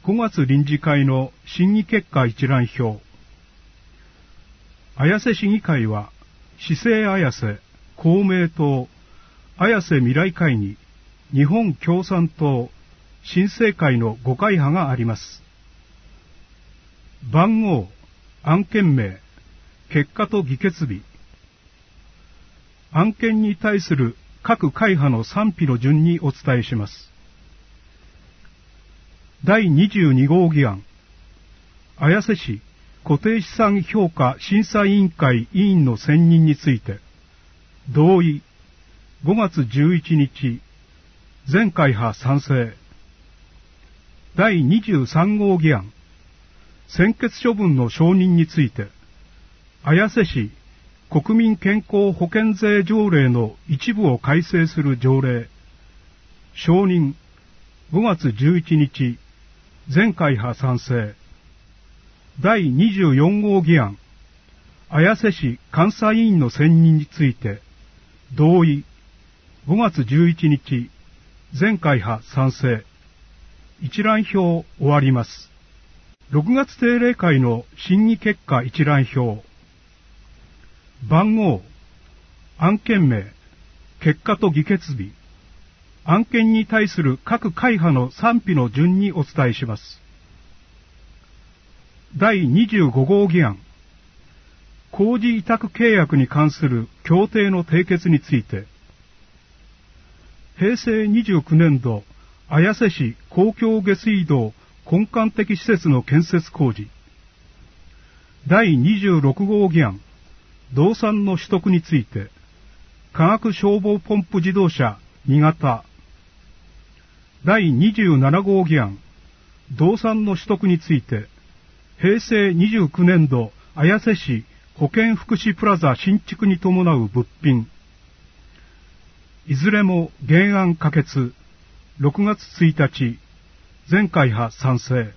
5月臨時会の審議結果一覧表。綾瀬市議会は、市政綾瀬、公明党、綾瀬未来会議、日本共産党、新生会の5会派があります。番号、案件名、結果と議決日。案件に対する各会派の賛否の順にお伝えします。第22号議案。綾瀬市固定資産評価審査委員会委員の選任について、同意、5月11日、全会派賛成。第23号議案。専決処分の承認について、綾瀬市国民健康保険税条例の一部を改正する条例。承認、5月11日、全会派賛成。第24号議案。綾瀬市監査委員の選任について、同意、5月11日、全会派賛成。一覧表終わります。6月定例会の審議結果一覧表。番号、案件名、結果と議決日。案件に対する各会派の賛否の順にお伝えします。第25号議案。工事委託契約に関する協定の締結について、平成29年度、綾瀬市公共下水道根幹的施設の建設工事。第26号議案。動産の取得について、化学消防ポンプ自動車2型。第27号議案。動産の取得について、平成29年度綾瀬市保健福祉プラザ新築に伴う物品。いずれも原案可決。6月1日、全会派賛成。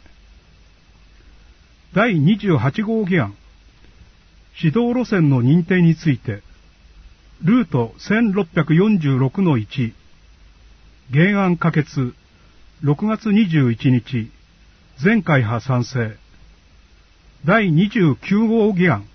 第28号議案。指導路線の認定について、ルート1646-1、原案可決。6月21日、全会派賛成。第29号議案。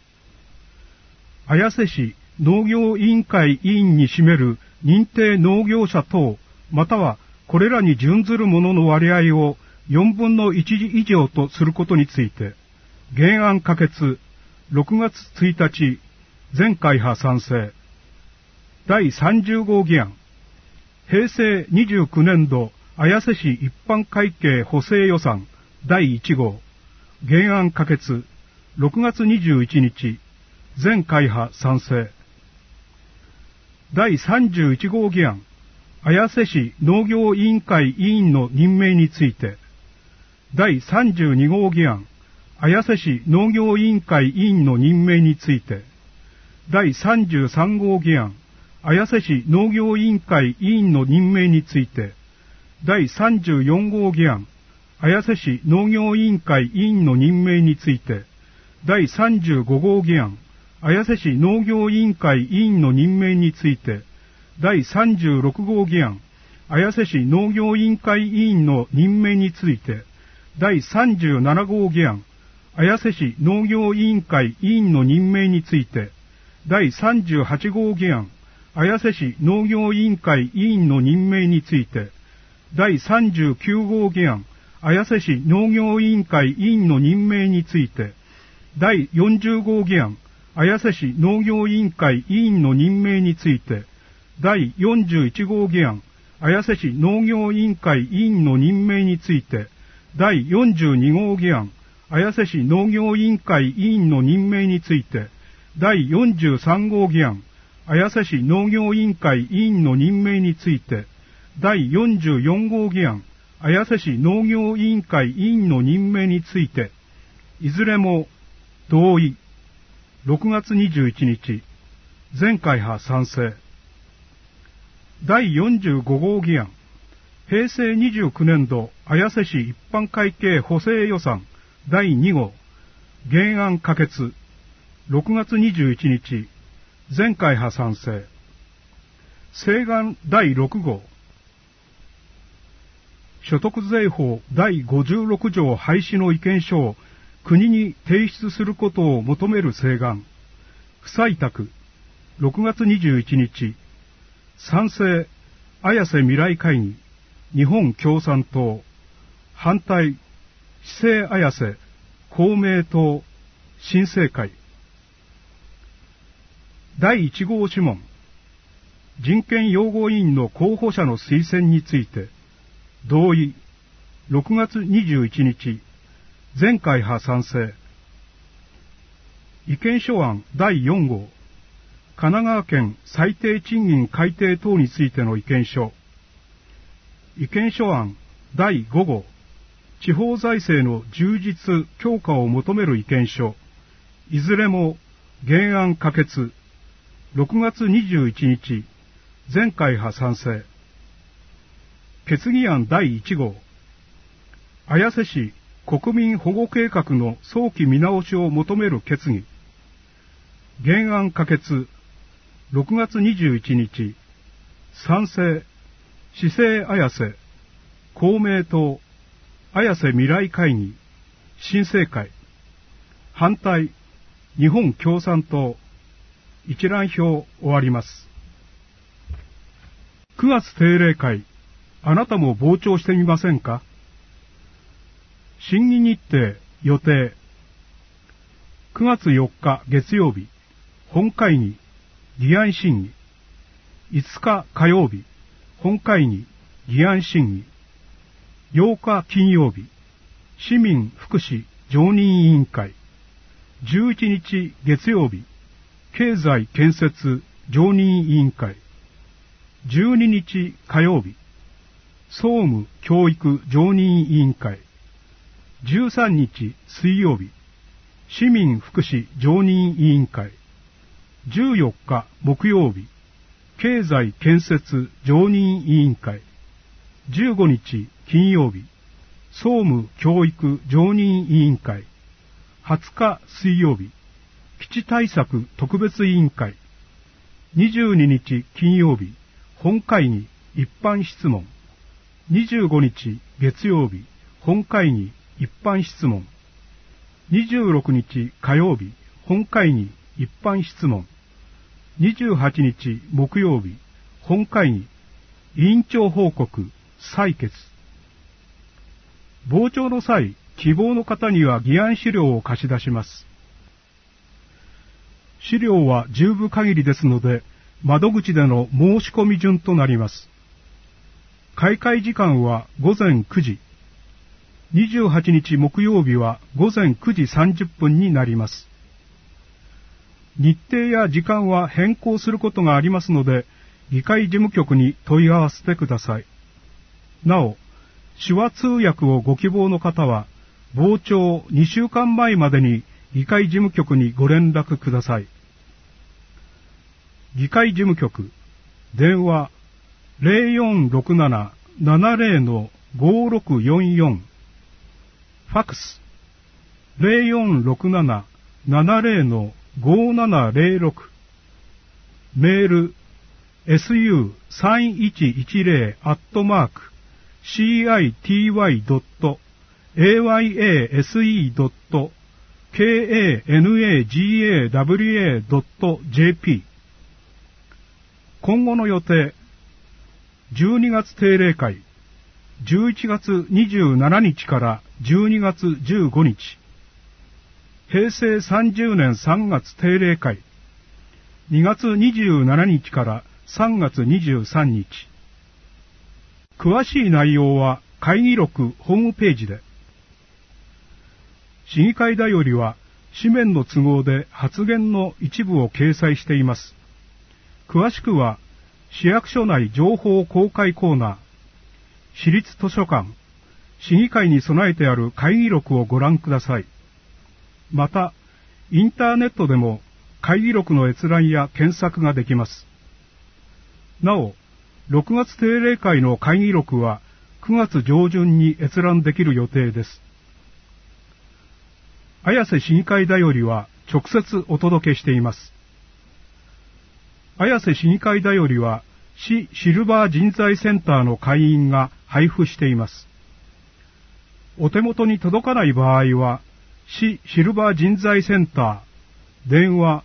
綾瀬市農業委員会委員に占める認定農業者等、またはこれらに準ずるものの割合を4分の1以上とすることについて、原案可決。6月1日、全会派賛成。第30号議案。平成29年度綾瀬市一般会計補正予算第1号。原案可決。6月21日、全会派賛成。第31号議案。綾瀬市農業委員会委員の任命について、第32号議案。綾瀬市農業委員会委員の任命について、第33号議案。綾瀬市農業委員会委員の任命について、第34号議案。綾瀬市農業委員会委員の任命について、第35号議案。綾瀬市農業委員会委員の任命について、第36号議案。綾瀬市農業委員会委員の任命について、第37号議案。綾瀬市農業委員会委員の任命について、第38号議案。綾瀬市農業委員会委員の任命について、第39号議案。綾瀬市農業委員会委員の任命について、第40号議案。綾瀬市農業委員会委員の任命について、第41号議案。綾瀬市農業委員会委員の任命について、第42号議案。綾瀬市農業委員会委員の任命について、第43号議案。綾瀬市農業委員会委員の任命について、第44号議案。綾瀬市農業委員会委員の任命について、いずれも同意。6月21日、全会派賛成。第45号議案。平成29年度綾瀬市一般会計補正予算第2号。原案可決。6月21日、全会派賛成。請願第6号。 所得税法第56条廃止の意見書を国に提出することを求める請願。不採択。6月21日。賛成。綾瀬未来会議。日本共産党。反対。市政綾瀬。公明党。新政会。第1号諮問。人権擁護委員の候補者の推薦について、同意。6月21日。全会派賛成。意見書案第4号。神奈川県最低賃金改定等についての意見書。意見書案第5号。地方財政の充実強化を求める意見書。いずれも原案可決。6月21日。全会派賛成。決議案第1号。綾瀬市国民保護計画の早期見直しを求める決議。原案可決。6月21日。賛成。市政綾瀬。公明党。綾瀬未来会議。新政会。反対。日本共産党。一覧表終わります。9月定例会。あなたも傍聴してみませんか？審議日程、予定。9月4日月曜日、本会議、議案審議。5日火曜日、本会議、議案審議。8日金曜日、市民福祉常任委員会。11日月曜日、経済建設常任委員会。12日火曜日、総務教育常任委員会。13日水曜日、市民福祉常任委員会。14日木曜日、経済建設常任委員会。15日金曜日、総務教育常任委員会。20日水曜日、基地対策特別委員会。22日金曜日、本会議一般質問。25日月曜日、本会議一般質問。26日火曜日、本会議一般質問。28日木曜日、本会議委員長報告採決。傍聴の際、希望の方には議案資料を貸し出します。資料は10部限りですので、窓口での申し込み順となります。開会時間は午前9時。28日木曜日は午前9時30分になります。日程や時間は変更することがありますので、議会事務局に問い合わせてください。なお、手話通訳をご希望の方は、傍聴2週間前までに議会事務局にご連絡ください。議会事務局、電話 0467-70-5644、ファクス 0467-70-5706、メール city-ity.city.ayase.kanagawa.jp。 今後の予定。12月定例会、11月27日から12月15日。平成30年3月定例会、2月27日から3月23日。詳しい内容は会議録ホームページで。市議会だよりは紙面の都合で発言の一部を掲載しています。詳しくは市役所内情報公開コーナー、市立図書館、市議会に備えてある会議録をご覧ください。また、インターネットでも会議録の閲覧や検索ができます。なお、6月定例会の会議録は9月上旬に閲覧できる予定です。綾瀬市議会だよりは直接お届けしています。綾瀬市議会だよりは市シルバー人材センターの会員が配布しています。 お手元に届かない場合は、市シルバー人材センター、電話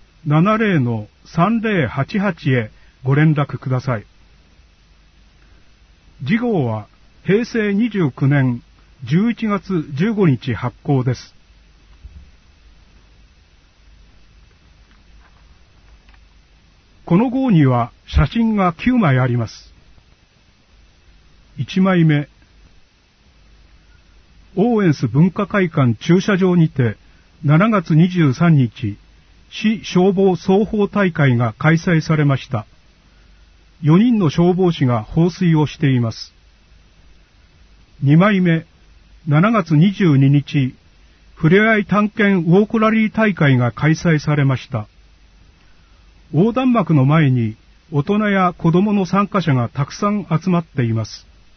70-3088 へご連絡ください。次号は平成29年11月15日発行です。この号には写真が9枚あります。1枚目、オーエンス文化会館駐車場にて7月23日、市消防双方大会が開催されました。4人の消防士が放水をしています。2枚目、7月22日、ふれあい探検ウォークラリー大会が開催されました。横断幕の前に大人や子供の参加者がたくさん集まっています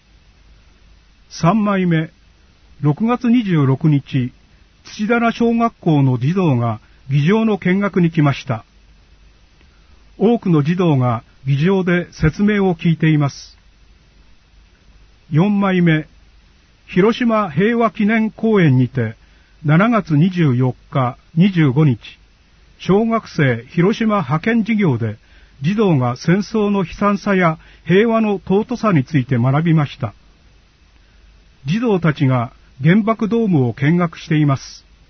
。3枚目、6月26日、土棚小学校の児童が議場の見学に来ました。多くの児童が議場で説明を聞いています。4枚目、広島平和記念公園にて7月24日、25日、小学生広島派遣授業で児童が戦争の悲惨さや平和の尊さについて学びました。児童たちが原爆ドームを見学しています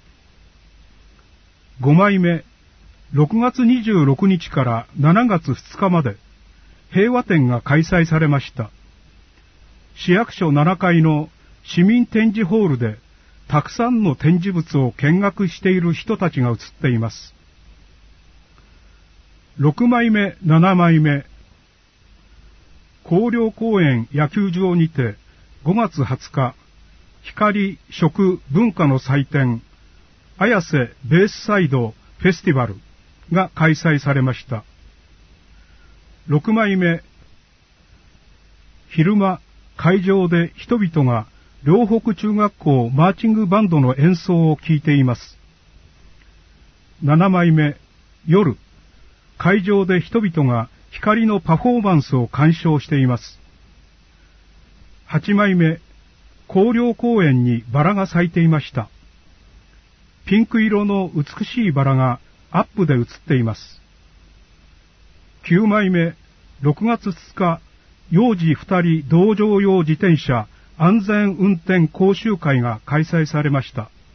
。5枚目、6月26日から7月2日まで平和展が開催されました。市役所7階の市民展示ホールでたくさんの展示物を見学している人たちが写っています。6枚目、7枚目、広陵公園野球場にて5月20日、光食文化の祭典、綾瀬ベースサイドフェスティバルが開催されました。6枚目、昼間、会場で人々が両北中学校マーチングバンドの演奏を聴いています。7枚目、夜、会場で人々が光のパフォーマンスを鑑賞しています。8枚目、広陵公園にバラが咲いていました。ピンク色の美しいバラがアップで写っています。9枚目、6月2日、幼児2人同乗用自転車安全運転講習会が開催されました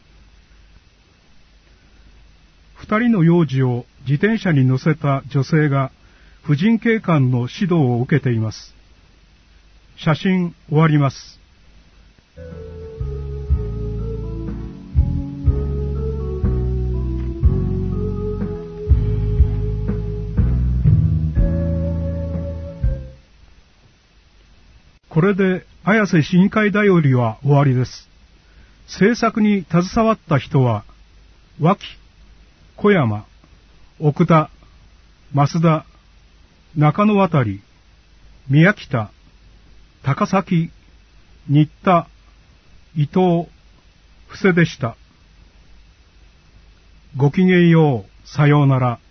。2人の幼児を自転車に乗せた女性が婦人警官の指導を受けています。写真終わります。これで綾瀬市議会だよりは終わりです。制作に携わった人は、脇、小山、奥田、増田、中野渡、宮北、高崎、新田、伊藤、布施でした。ごきげんよう、さようなら。